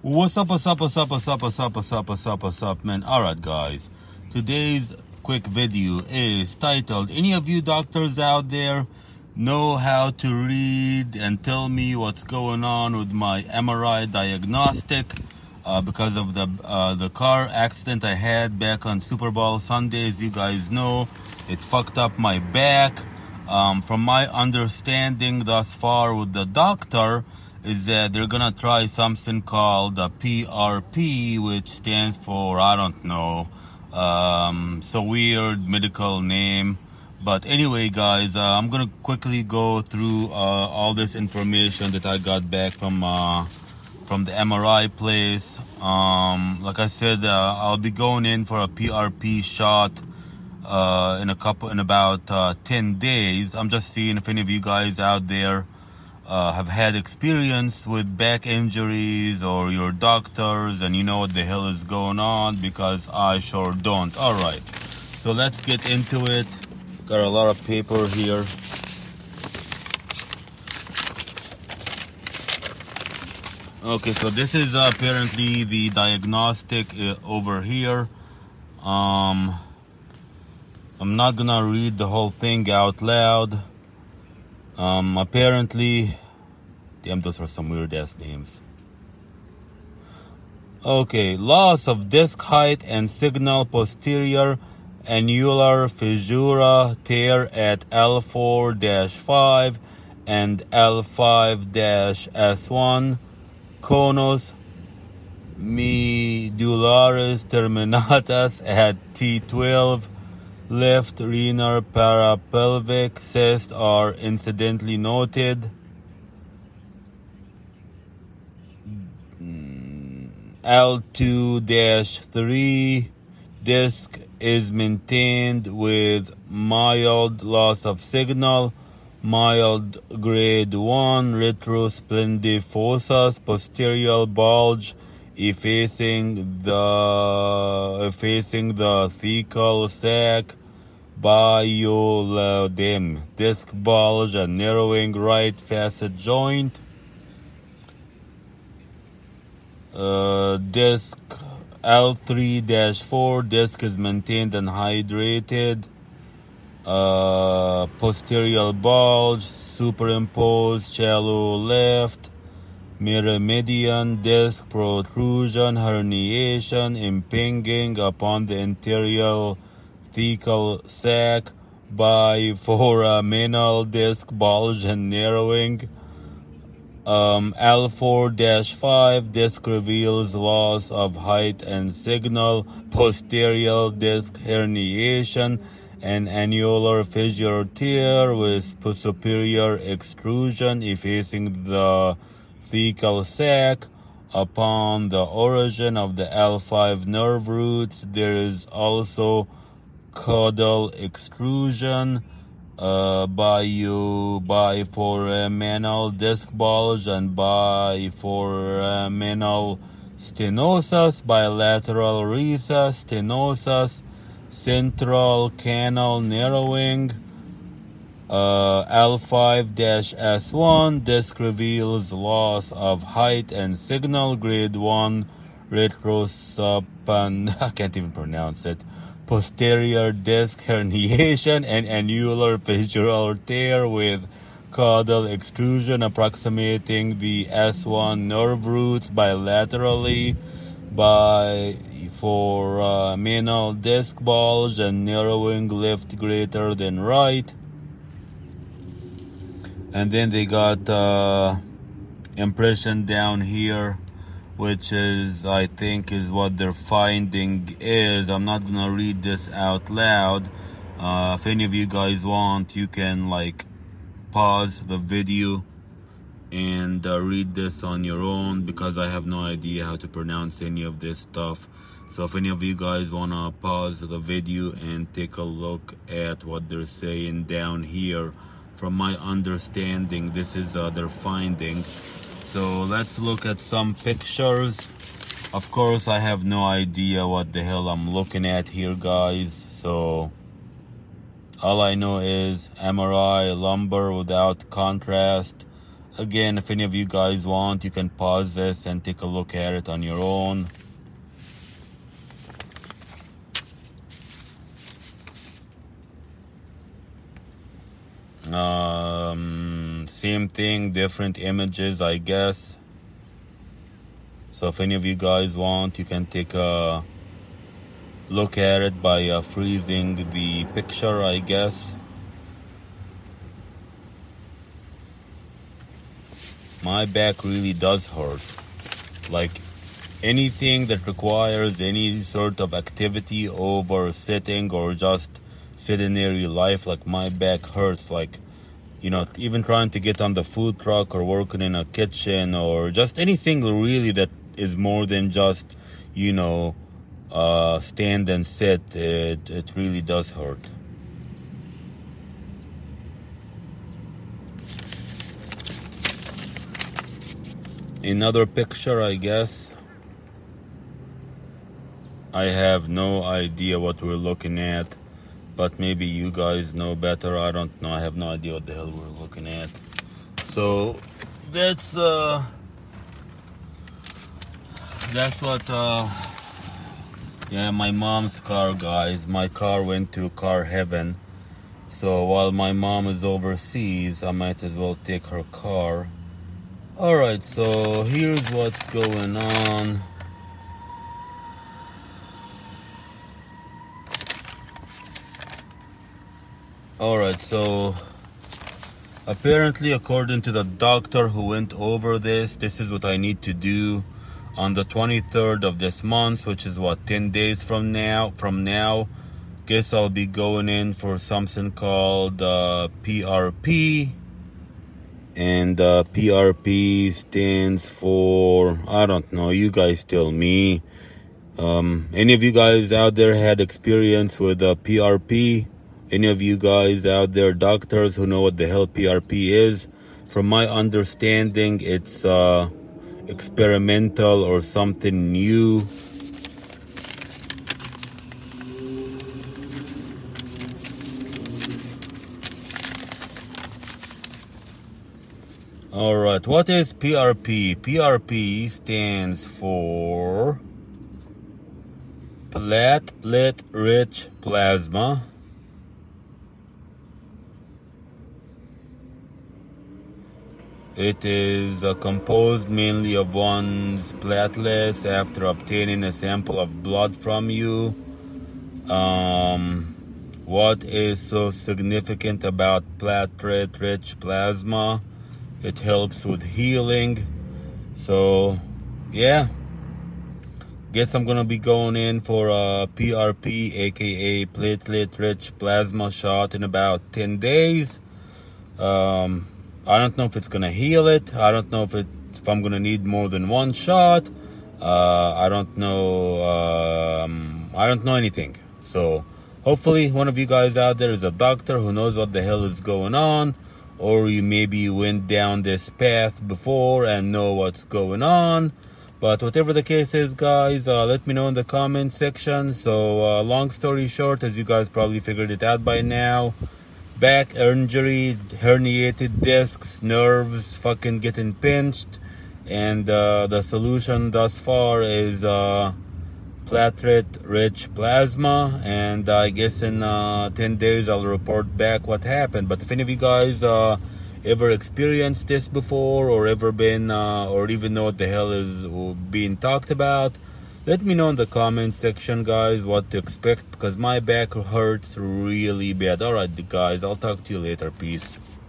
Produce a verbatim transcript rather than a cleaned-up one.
What's up, what's up, what's up, what's up, what's up, what's up, what's up, what's up, man? Alright, guys. Today's quick video is titled, any of you doctors out there know how to read and tell me what's going on with my M R I diagnostic uh, because of the uh, the car accident I had back on Super Bowl Sunday. As you guys know, it fucked up my back. Um, from my understanding thus far with the doctor, is that they're gonna try something called a P R P, which stands for, I don't know, um, it's a weird medical name. But anyway, guys, uh, I'm gonna quickly go through uh, all this information that I got back from uh, from the M R I place. Um, like I said, uh, I'll be going in for a P R P shot uh, in a couple, in about uh, ten days. I'm just seeing if any of you guys out there Uh, have had experience with back injuries, or your doctors and you know what the hell is going on, because I sure don't. All right, so let's get into it. Got a lot of paper here. Okay, so this is uh, apparently the diagnostic uh, over here. um I'm not gonna read the whole thing out loud. Um, apparently, damn, those are some weird ass names. Okay, loss of disc height and signal posterior annular fissura tear at L four dash five and L five dash S one, conus medullaris terminatus at T twelve. Left renal parapelvic cysts are incidentally noted. L two dash three disc is maintained with mild loss of signal, mild grade one retrosplendifosus posterior bulge effacing the effacing the thecal sac, biolodem disc bulge and narrowing right facet joint. Uh, disc L three dash four disc is maintained and hydrated. Uh, posterior bulge superimposed shallow left. Myrmidon disc protrusion herniation impinging upon the anterior thecal sac, biforaminal disc bulge and narrowing. Um, L four dash five disc reveals loss of height and signal, posterior disc herniation, and annular fissure tear with superior extrusion effacing the thecal sac. Upon the origin of the L five nerve roots, there is also caudal extrusion, uh, bio, biforaminal disc bulge and biforaminal stenosis, bilateral recess, stenosis, central canal narrowing. Uh, L five dash S one disc reveals loss of height and signal, grade one retrosupan I can't even pronounce it posterior disc herniation and annular fissural tear with caudal extrusion approximating the S one nerve roots bilaterally, biforaminal disc bulge and narrowing left greater than right. And then they got uh, impression down here, which is, I think, is what their finding is. I'm not gonna read this out loud. Uh, if any of you guys want, you can like pause the video and uh, read this on your own, because I have no idea how to pronounce any of this stuff. So if any of you guys wanna pause the video and take a look at what they're saying down here, from my understanding, this is uh, their finding. So let's look at some pictures. Of course, I have no idea what the hell I'm looking at here, guys. So all I know is M R I lumbar without contrast, Again, if any of you guys want, you can pause this and take a look at it on your own. Um, same thing, different images, I guess. So if any of you guys want, you can take a look at it by uh, freezing the picture, I guess. My back really does hurt. Like anything that requires any sort of activity over sitting or just sedentary life, like my back hurts. Like, you know, even trying to get on the food truck or working in a kitchen or just anything really that is more than just, you know, uh, stand and sit, it, it really does hurt. Another picture, I guess. I have no idea what we're looking at, but maybe you guys know better. I don't know. I have no idea what the hell we're looking at. So that's uh that's what uh yeah, my mom's car, guys. My car went to car heaven. So while my mom is overseas, I might as well take her car. Alright, so here's what's going on. Alright, so apparently, according to the doctor who went over this, this is what I need to do on the twenty-third of this month, which is what, ten days from now. From now, guess I'll be going in for something called uh, P R P. And uh, P R P stands for, I don't know, you guys tell me. Um, any of you guys out there had experience with uh, P R P? Any of you guys out there, doctors, who know what the hell P R P is? From my understanding, it's uh, experimental or something new. Alright, what is P R P? P R P stands for platelet-rich plasma. It is uh, composed mainly of one's platelets after obtaining a sample of blood from you. Um, what is so significant about platelet-rich plasma? It helps with healing. So, yeah. Guess I'm gonna be going in for a P R P, aka platelet-rich plasma shot, in about ten days. Um, I don't know if it's gonna heal it. I don't know if it, if I'm gonna need more than one shot. Uh, I don't know. Um, I don't know anything. So, hopefully, one of you guys out there is a doctor who knows what the hell is going on. Or you maybe went down this path before and know what's going on. But whatever the case is, guys, uh, let me know in the comment section. So, uh, long story short, as you guys probably figured it out by now, back injury, herniated discs, nerves, fucking getting pinched. And uh, the solution thus far is uh, platelet-rich plasma, and I guess in uh, ten days I'll report back what happened. But if any of you guys uh, ever experienced this before, or ever been, uh, or even know what the hell is being talked about, let me know in the comment section, guys, what to expect, because my back hurts really bad. Alright, guys, I'll talk to you later. Peace.